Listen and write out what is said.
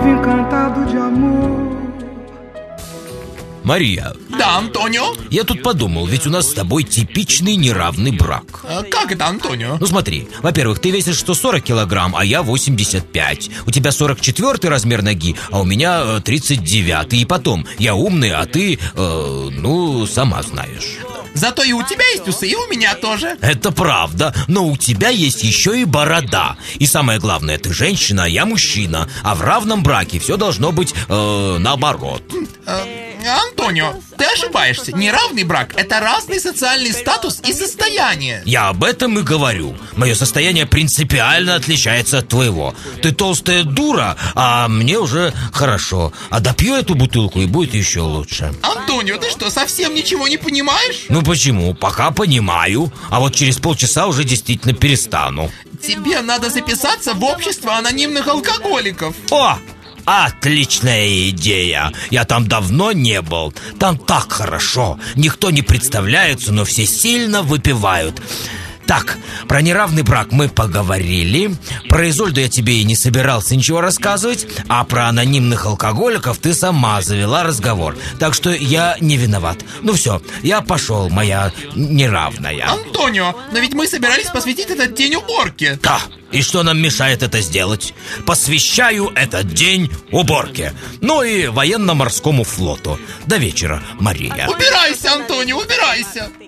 encantado de amor. Мария. Да, Антонио? Я тут подумал, ведь у нас с тобой типичный неравный брак. Как это, Антонио? Ну смотри, во-первых, ты весишь 140 килограмм, а я 85. У тебя 44 размер ноги, а у меня 39. И потом, я умный, а ты, сама знаешь. Зато и у тебя есть усы, и у меня тоже. Это правда, но у тебя есть еще и борода. И самое главное, ты женщина, а я мужчина. А в равном браке все должно быть наоборот. Антонио, ты ошибаешься. Неравный брак – это разный социальный статус и состояние. Я об этом и говорю. Мое состояние принципиально отличается от твоего. Ты толстая дура, а мне уже хорошо. А допью эту бутылку, и будет еще лучше. Антонио, ты что, совсем ничего не понимаешь? Ну почему? Пока понимаю. А вот через полчаса уже действительно перестану. Тебе надо записаться в общество анонимных алкоголиков. О! Отличная идея. Я там давно не был. Там так хорошо. Никто не представляется, но все сильно выпивают. Так, про неравный брак мы поговорили. Про Изольду я тебе и не собирался ничего рассказывать. А про анонимных алкоголиков ты сама завела разговор. Так что я не виноват. Ну все, я пошел, моя неравная. Антонио, но ведь мы собирались посвятить этот день уборке. Да, и что нам мешает это сделать? Посвящаю этот день уборке. Ну и военно-морскому флоту. До вечера, Мария. Убирайся, Антонио, убирайся.